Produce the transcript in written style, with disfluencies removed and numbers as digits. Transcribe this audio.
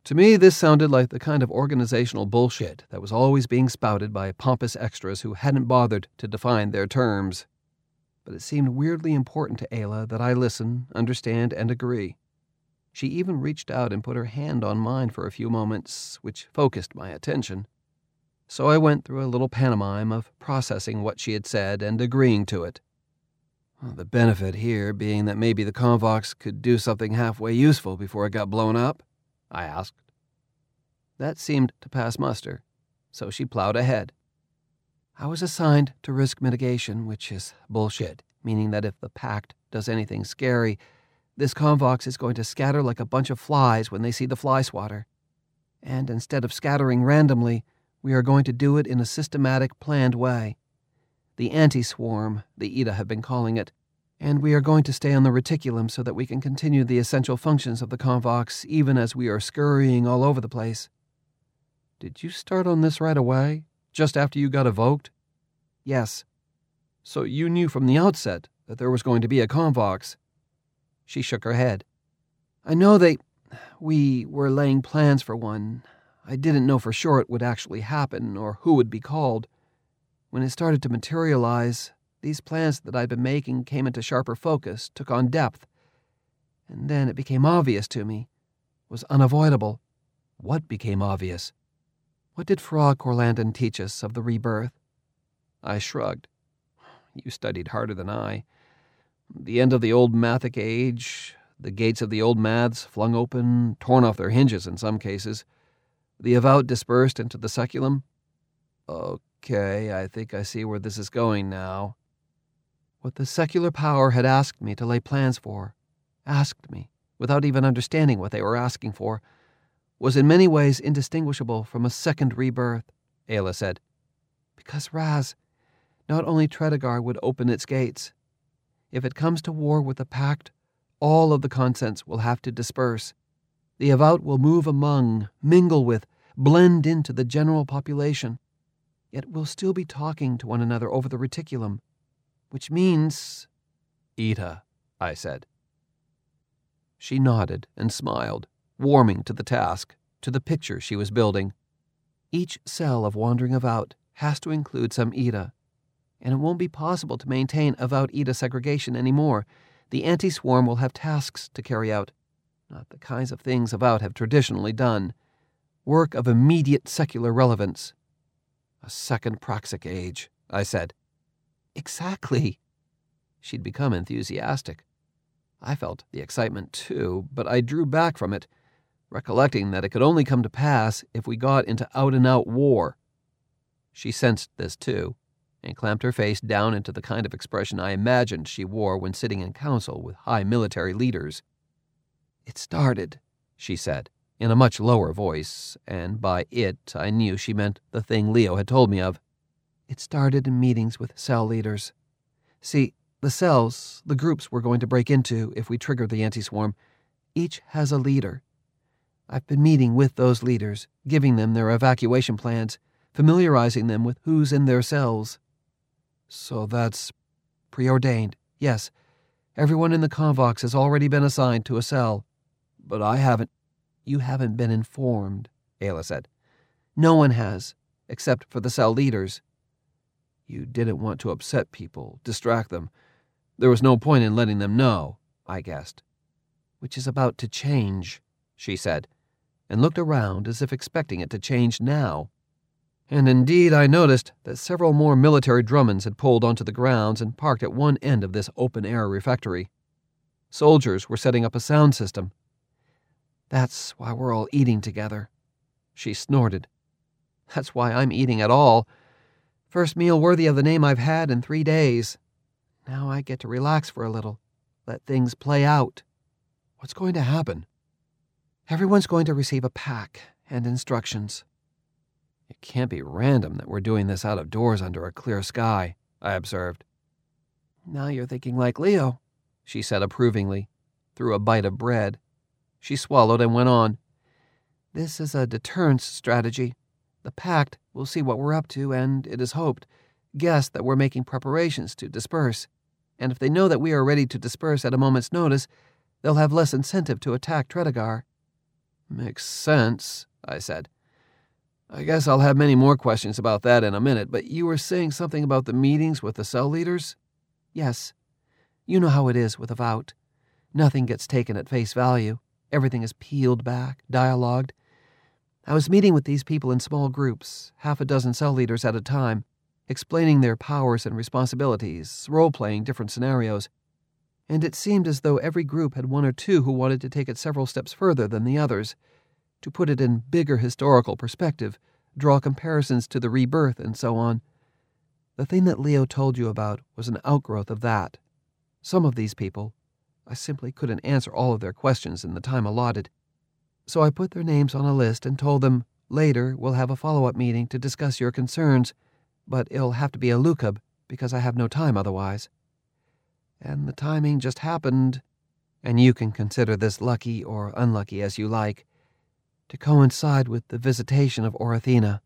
To me, this sounded like the kind of organizational bullshit that was always being spouted by pompous extras who hadn't bothered to define their terms. But it seemed weirdly important to Ayla that I listen, understand, and agree. She even reached out and put her hand on mine for a few moments, which focused my attention. So I went through a little pantomime of processing what she had said and agreeing to it. The benefit here being that maybe the Convox could do something halfway useful before it got blown up, I asked. That seemed to pass muster, so she plowed ahead. I was assigned to risk mitigation, which is bullshit, meaning that if the Pact does anything scary, this Convox is going to scatter like a bunch of flies when they see the fly swatter. And instead of scattering randomly, we are going to do it in a systematic, planned way. The anti-swarm, the Ida have been calling it, and we are going to stay on the reticulum so that we can continue the essential functions of the Convox even as we are scurrying all over the place. Did you start on this right away, just after you got evoked? Yes. So you knew from the outset that there was going to be a Convox? She shook her head. I know we were laying plans for one. I didn't know for sure it would actually happen or who would be called. When it started to materialize, these plans that I'd been making came into sharper focus, took on depth. And then it became obvious to me. It was unavoidable. What became obvious? What did Fra Corlandon teach us of the rebirth? I shrugged. You studied harder than I. The end of the old Mathic age, the gates of the old Maths flung open, torn off their hinges in some cases, the Avowed dispersed into the Seculum. Okay, I think I see where this is going now. What the secular power had asked me to lay plans for, asked me, without even understanding what they were asking for, was in many ways indistinguishable from a second rebirth, Ayla said. Because, Raz, not only Tredegar would open its gates. If it comes to war with the Pact, all of the consents will have to disperse. The Avowed will move among, mingle with, blend into the general population. Yet we'll still be talking to one another over the reticulum, which means... Ida, I said. She nodded and smiled, warming to the task, to the picture she was building. Each cell of Wandering Avowed has to include some Ida, and it won't be possible to maintain Avowed Ida segregation anymore. The anti-swarm will have tasks to carry out, not the kinds of things Avowed have traditionally done. Work of immediate secular relevance. A second Praxic age, I said. Exactly. She'd become enthusiastic. I felt the excitement too, but I drew back from it, recollecting that it could only come to pass if we got into out-and-out war. She sensed this too, and clamped her face down into the kind of expression I imagined she wore when sitting in council with high military leaders. It started, she said, in a much lower voice, and by it I knew she meant the thing Leo had told me of. It started in meetings with cell leaders. See, the cells, the groups we're going to break into if we trigger the anti-swarm, each has a leader. I've been meeting with those leaders, giving them their evacuation plans, familiarizing them with who's in their cells. So that's preordained, yes. Everyone in the Convox has already been assigned to a cell. But I haven't. You haven't been informed, Ayla said. No one has, except for the cell leaders. You didn't want to upset people, distract them. There was no point in letting them know, I guessed. Which is about to change, she said, and looked around as if expecting it to change now. And indeed I noticed that several more military Drummonds had pulled onto the grounds and parked at one end of this open-air refectory. Soldiers were setting up a sound system. That's why we're all eating together. She snorted. That's why I'm eating at all. First meal worthy of the name I've had in 3 days. Now I get to relax for a little, let things play out. What's going to happen? Everyone's going to receive a pack and instructions. It can't be random that we're doing this out of doors under a clear sky, I observed. Now you're thinking like Leo, she said approvingly, through a bite of bread. She swallowed and went on. This is a deterrence strategy. The Pact will see what we're up to and, it is hoped, guess that we're making preparations to disperse. And if they know that we are ready to disperse at a moment's notice, they'll have less incentive to attack Tredegar. Makes sense, I said. I guess I'll have many more questions about that in a minute, but you were saying something about the meetings with the cell leaders? Yes. You know how it is with a Vout. Nothing gets taken at face value. Everything is peeled back, dialogued. I was meeting with these people in small groups, half a dozen cell leaders at a time, explaining their powers and responsibilities, role-playing different scenarios, and it seemed as though every group had one or two who wanted to take it several steps further than the others, to put it in bigger historical perspective, draw comparisons to the rebirth, and so on. The thing that Leo told you about was an outgrowth of that. Some of these people, I simply couldn't answer all of their questions in the time allotted, so I put their names on a list and told them, later we'll have a follow-up meeting to discuss your concerns, but it'll have to be a lukeb, because I have no time otherwise. And the timing just happened, and you can consider this lucky or unlucky as you like, to coincide with the visitation of Orathena.